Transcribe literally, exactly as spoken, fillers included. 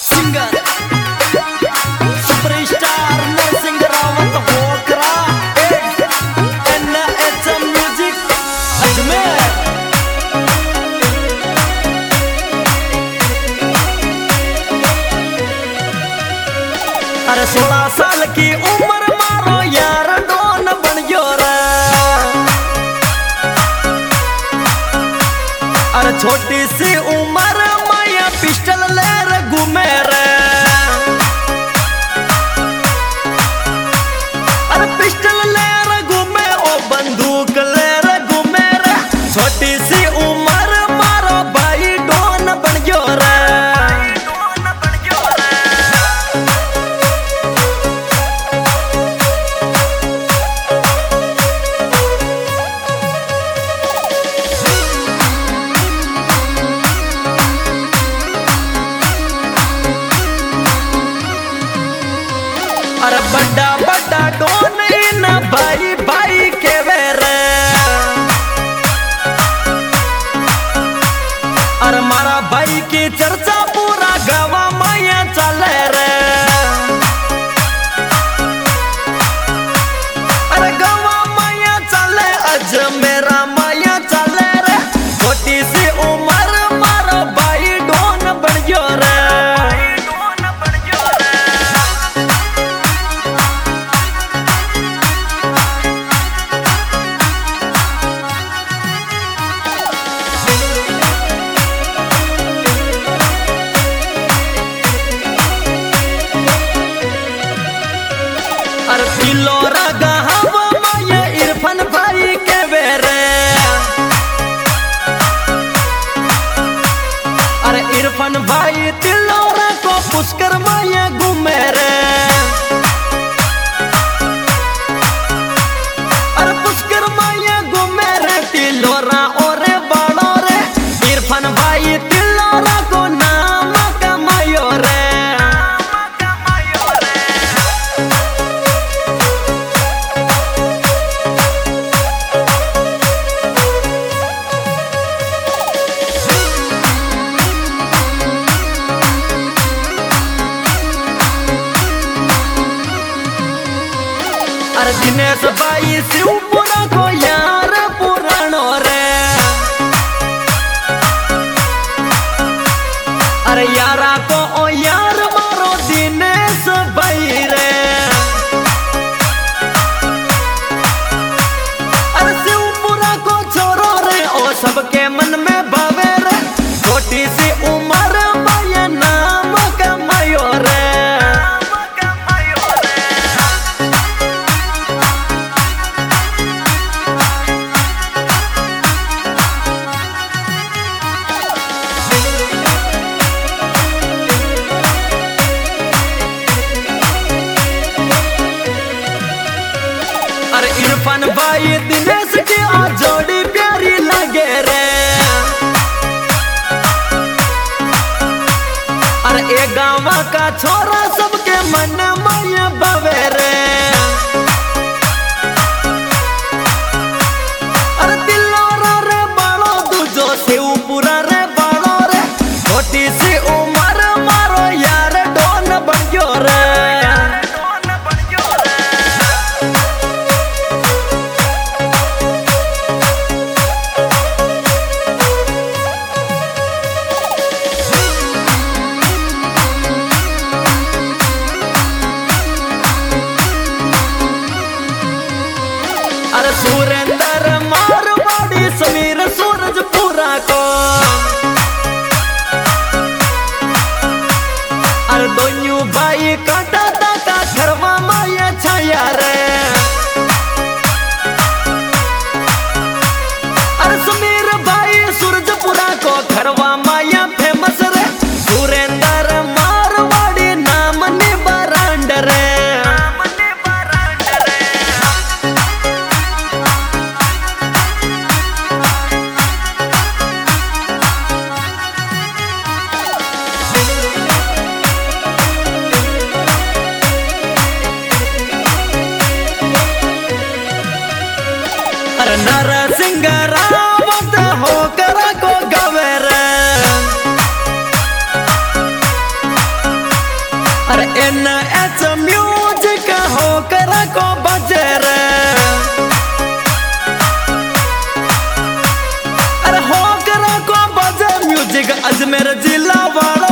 Singer superstar Narasimha Rawat होकरा N H music Ajmer. अरे सोलह साल की उम्र मारो यार डोन बन गयो रे। अरे छोटी सी उम्र माया पिस्टल ले रे घूमे रे। अरे पिस्टल ले रे घूमे ओ बंदूक ले रे घूमे रे। छोटी सी उम्र मारो भाई डोन बन गयो रे। अरे बड़ा बड़ा डोन इन भाई भाई के वेरे। अरे मारा भाई की चर्चा पूरा गाँव माया चले रे। अरे गाँव माया चले अजमेरा माया चले रे। छोटी सी उम्र मारो भाई डोन बन गयो रे। अरे तिलोरा गाँव माया इरफान भाई के वेरे। अरे इरफान भाई तिलोरा को पुष्कर माया घूमे रे। अरे पुष्कर माया घूमे रे तिलोरा और बाड़ो रे। इरफान भाई तिलोरा को नाम कमायो रे। अरे दिनेश भाई शिवपुरा को यार पुराणो रे। अरे यारा को ओ यार मारो दिनेश भाई रे। अरे शिवपुरा को छोरो रे ओ सबके मन में भावे रे। छोटी सी उम्र माया नाम कमायो रे। अरे इरफान भाई दिनेश की आ जोड़ी प्यारी लगे रे। अरे ए गाँव का छोरा सबके मन माया भवे रे। अरे तिलोरा रे बाड़ो दूजो शिवपुरा रे बाड़ो रे। छोटी सी उम्र मारो यार डोन बन गयो रे। अरे सुरेंद्र मारवाड़ी समीर सूरजपुरा को। अरे दोनों भाई काटा दाता घरवा माया छाया रे। अरे समीर भाई सूरजपुरा को घरवा माया फेमस रे। सुरेंद्र मारवाड़ी नाम निबरांड रे। एन एच म्यूजिक होकर को बजे रे, अरे होकर को बजे म्यूजिक अजमेर जिला वाला